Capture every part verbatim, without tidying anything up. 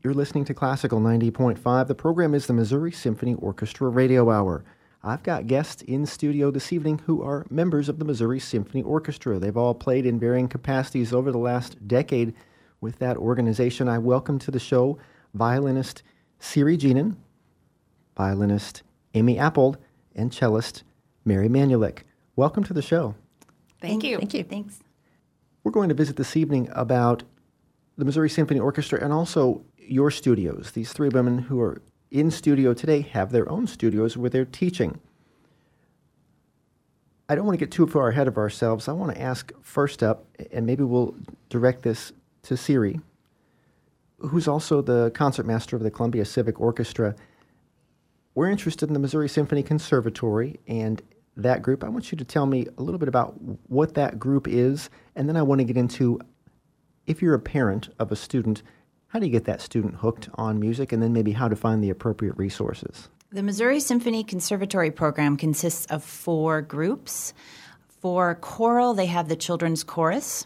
You're listening to Classical ninety point five. The program is the Missouri Symphony Orchestra Radio Hour. I've got guests in studio this evening who are members of the Missouri Symphony Orchestra. They've all played in varying capacities over the last decade with that organization. I welcome to the show violinist Siri Jeanin, violinist Amy Appold, and cellist Mary Manulik. Welcome to the show. Thank you. Thank you. Thanks. We're going to visit this evening about the Missouri Symphony Orchestra and also your studios. These three women who are in studio today have their own studios where they're teaching. I don't want to get too far ahead of ourselves. I want to ask first up, and maybe we'll direct this to Siri, who's also the concertmaster of the Columbia Civic Orchestra. We're interested in the Missouri Symphony Conservatory and that group. I want you to tell me a little bit about what that group is, and then I want to get into, if you're a parent of a student, how do you get that student hooked on music, and then maybe how to find the appropriate resources? The Missouri Symphony Conservatory program consists of four groups. For choral, they have the Children's Chorus.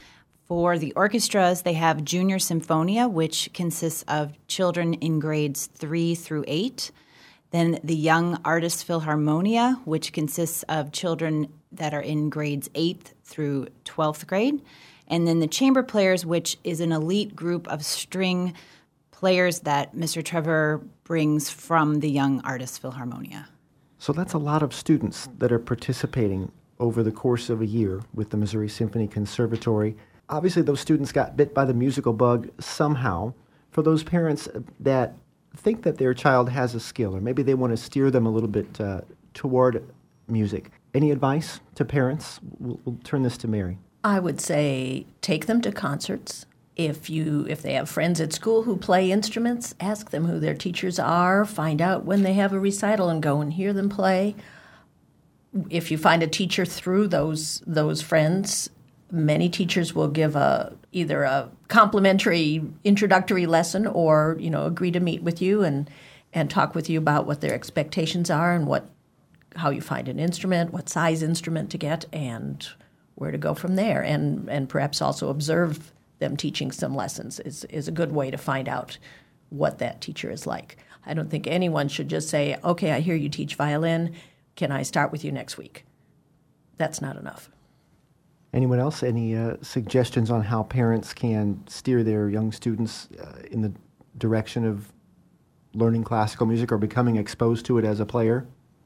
For the orchestras, they have Junior Symphonia, which consists of children in grades three through eight. Then the Young Artists Philharmonia, which consists of children that are in grades eighth through twelfth grade. And then the Chamber Players, which is an elite group of string players that Mister Trevor brings from the Young Artists Philharmonia. So that's a lot of students that are participating over the course of a year with the Missouri Symphony Conservatory. Obviously, those students got bit by the musical bug somehow. For those parents that think that their child has a skill, or maybe they want to steer them a little bit uh, toward music, any advice to parents? We'll, we'll turn this to Mary. I would say take them to concerts. If you if they have friends at school who play instruments, ask them who their teachers are, find out when they have a recital and go and hear them play. If you find a teacher through those those friends, many teachers will give a either a complimentary introductory lesson or, you know, agree to meet with you and and talk with you about what their expectations are and what how you find an instrument, what size instrument to get, and where to go from there, and and perhaps also observe them teaching some lessons is, is a good way to find out what that teacher is like. I don't think anyone should just say, okay, I hear you teach violin, can I start with you next week? That's not enough. Anyone else? Any uh, suggestions on how parents can steer their young students uh, in the direction of learning classical music or becoming exposed to it as a player?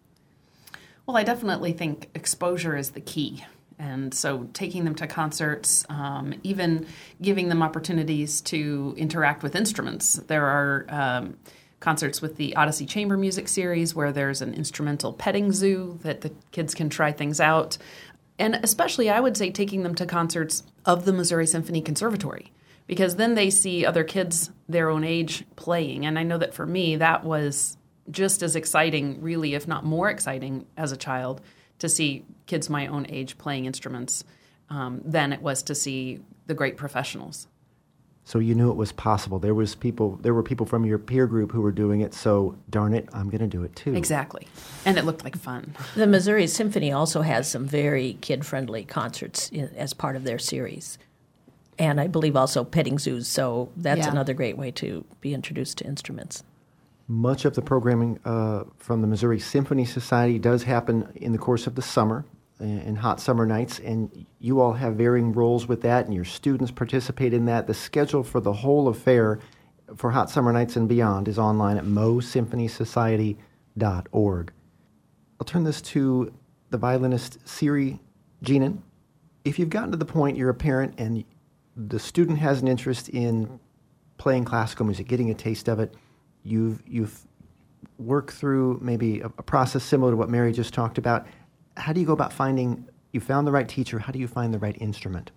Well, I definitely think exposure is the key. And so taking them to concerts, um, even giving them opportunities to interact with instruments. There are um, concerts with the Odyssey Chamber Music Series where there's an instrumental petting zoo that the kids can try things out. And especially, I would say, taking them to concerts of the Missouri Symphony Conservatory, because then they see other kids their own age playing. And I know that for me, that was just as exciting, really, if not more exciting as a child, to see kids my own age playing instruments um, than it was to see the great professionals. So you knew it was possible. There was people. There were people from your peer group who were doing it, so darn it, I'm going to do it too. Exactly. And it looked like fun. The Missouri Symphony also has some very kid-friendly concerts in, as part of their series. And I believe also petting zoos, so that's Yeah. another great way to be introduced to instruments. Much of the programming uh, from the Missouri Symphony Society does happen in the course of the summer, in hot summer nights, and you all have varying roles with that, and your students participate in that. The schedule for the whole affair for hot summer nights and beyond is online at mo symphony society dot org. I'll turn this to the violinist Siri Jeanin. If you've gotten to the point you're a parent and the student has an interest in playing classical music, getting a taste of it, You've you've worked through maybe a, a process similar to what Mary just talked about. How do you go about finding, you found the right teacher, how do you find the right instrument?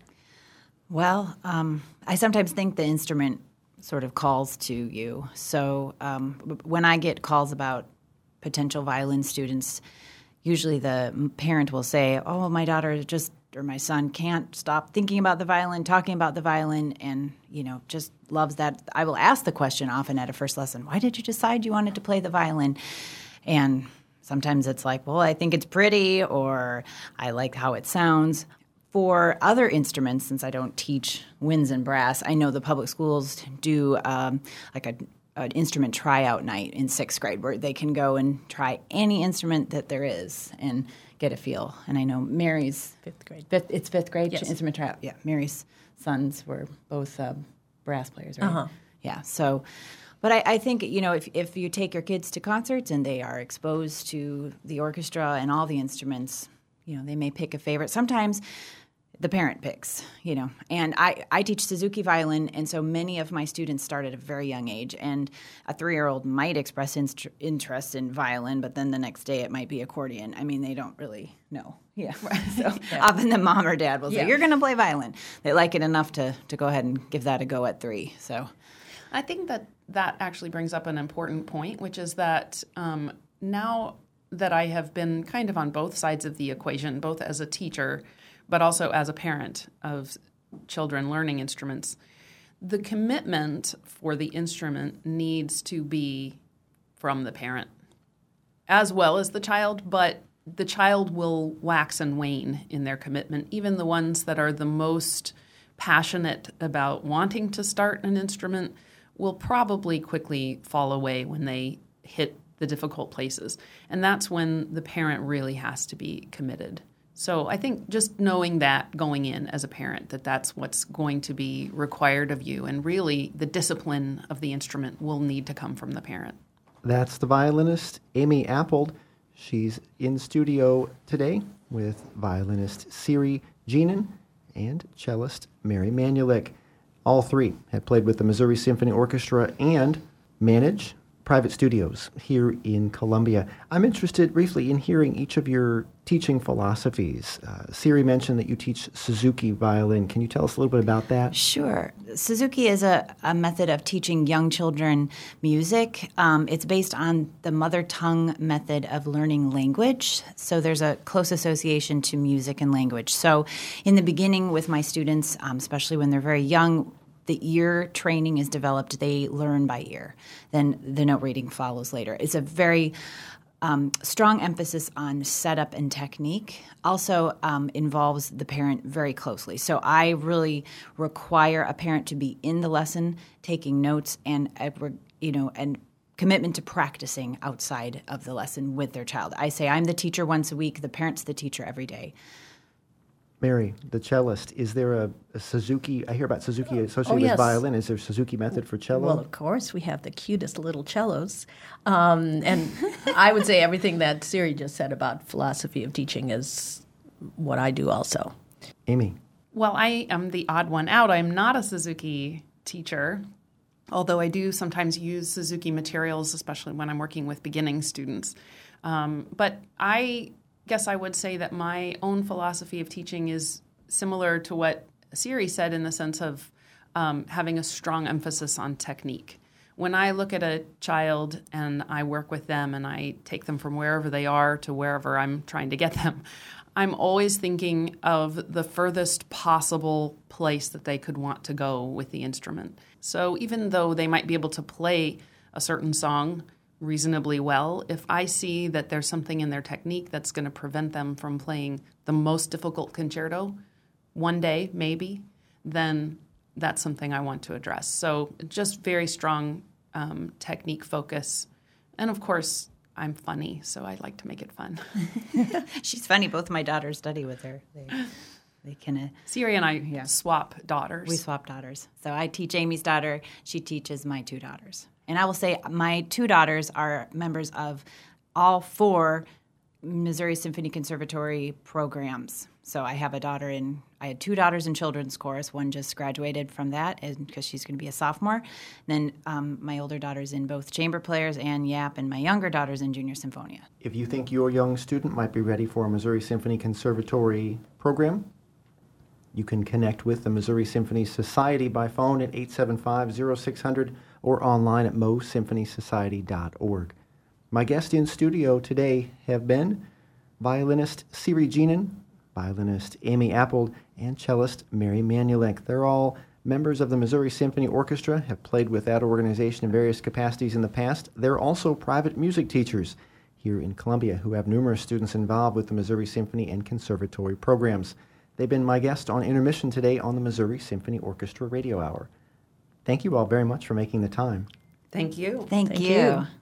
Well, um, I sometimes think the instrument sort of calls to you. So um, when I get calls about potential violin students, usually the parent will say, oh, my daughter just or my son can't stop thinking about the violin, talking about the violin, and, you know, just loves that. I will ask the question often at a first lesson, why did you decide you wanted to play the violin? And sometimes it's like, well, I think it's pretty, or I like how it sounds. For other instruments, since I don't teach winds and brass, I know the public schools do um, like a an instrument tryout night in sixth grade where they can go and try any instrument that there is and get a feel. And I know Mary's Fifth grade. Fifth, it's fifth grade Yes. instrument tryout. Yeah, Mary's sons were both uh, brass players, right? Uh-huh. Yeah. So, but I, I think you know if if you take your kids to concerts and they are exposed to the orchestra and all the instruments, you know, they may pick a favorite. Sometimes the parent picks, you know. And I, I teach Suzuki violin, and so many of my students start at a very young age. And a three-year-old might express inst- interest in violin, but then the next day it might be accordion. I mean, they don't really know. Yeah. So Yeah. often the mom or dad will say, Yeah. you're going to play violin. They like it enough to, to go ahead and give that a go at three. So I think that that actually brings up an important point, which is that um, now that I have been kind of on both sides of the equation, both as a teacher but also as a parent of children learning instruments, the commitment for the instrument needs to be from the parent as well as the child, but the child will wax and wane in their commitment. Even the ones that are the most passionate about wanting to start an instrument will probably quickly fall away when they hit the difficult places. And that's when the parent really has to be committed. So I think just knowing that going in as a parent, that that's what's going to be required of you, and really the discipline of the instrument will need to come from the parent. That's the violinist Amy Appold. She's in studio today with violinist Siri Jeanin and cellist Mary Manulik. All three have played with the Missouri Symphony Orchestra and manage private studios here in Columbia. I'm interested briefly in hearing each of your teaching philosophies. Uh, Siri mentioned that you teach Suzuki violin. Can you tell us a little bit about that? Sure. Suzuki is a, a method of teaching young children music. Um, it's based on the mother tongue method of learning language. So there's a close association to music and language. So in the beginning with my students, um, especially when they're very young, the ear training is developed. They learn by ear. Then the note reading follows later. It's a very um, strong emphasis on setup and technique. Also um, involves the parent very closely. So I really require a parent to be in the lesson, taking notes, and a, you know, and commitment to practicing outside of the lesson with their child. I say I'm the teacher once a week. The parent's the teacher every day. Mary, the cellist, is there a, a Suzuki, I hear about Suzuki associated Oh, yes. with violin. Is there a Suzuki method for cello? Well, of course, we have the cutest little cellos. Um, and I would say everything that Siri just said about philosophy of teaching is what I do also. Amy. Well, I am the odd one out. I'm not a Suzuki teacher, although I do sometimes use Suzuki materials, especially when I'm working with beginning students. Um, but I guess I would say that my own philosophy of teaching is similar to what Siri said, in the sense of um, having a strong emphasis on technique. When I look at a child and I work with them and I take them from wherever they are to wherever I'm trying to get them, I'm always thinking of the furthest possible place that they could want to go with the instrument. So even though they might be able to play a certain song reasonably well, if I see that there's something in their technique that's going to prevent them from playing the most difficult concerto one day, maybe, then that's something I want to address. So just very strong um, technique focus. And of course, I'm funny, so I like to make it fun. She's funny. Both my daughters study with her. They, they can. Uh, Siri and I Yeah. swap daughters. we swap daughters. So I teach Amy's daughter. She teaches my two daughters. And I will say my two daughters are members of all four Missouri Symphony Conservatory programs. So I have a daughter in, I had two daughters in children's chorus. One just graduated from that because she's going to be a sophomore. Then um, my older daughter's in both chamber players and Yap, and my younger daughter's in Junior Symphonia. If you think your young student might be ready for a Missouri Symphony Conservatory program, you can connect with the Missouri Symphony Society by phone at eight seven five, zero six zero zero or online at mo symphony society dot org. My guests in studio today have been violinist Siri Jeanin, violinist Amy Appold, and cellist Mary Manulik. They're all members of the Missouri Symphony Orchestra, have played with that organization in various capacities in the past. They're also private music teachers here in Columbia who have numerous students involved with the Missouri Symphony and Conservatory programs. They've been my guest on Intermission today on the Missouri Symphony Orchestra Radio Hour. Thank you all very much for making the time. Thank you. Thank, Thank you. you.